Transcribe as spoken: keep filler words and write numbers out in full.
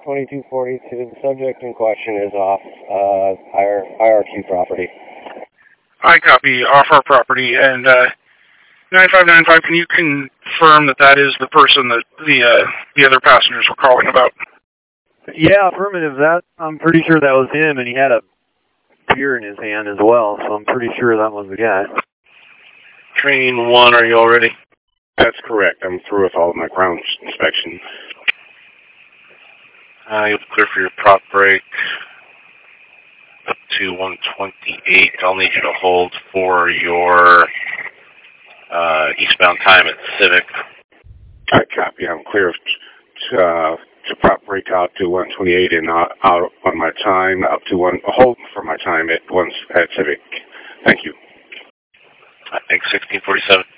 twenty-two forty-two. The subject in question is off uh, I R Q property. I copy. Off our property. And uh, nine five nine five, can you confirm that that is the person that the uh, the other passengers were calling about? Yeah, affirmative. That I'm pretty sure that was him, and he had a beer in his hand as well, so I'm pretty sure that was the guy. Train one, are you all ready? That's correct. I'm through with all of my ground inspection. Uh, you'll clear for your prop break up to one twenty-eight. I'll need you to hold for your uh, eastbound time at Civic. I copy. I'm clear to, uh, to prop break out to one twenty-eight and out, out on my time up to one. Hold for my time at once at Civic. Thank you. I think sixteen forty-seven.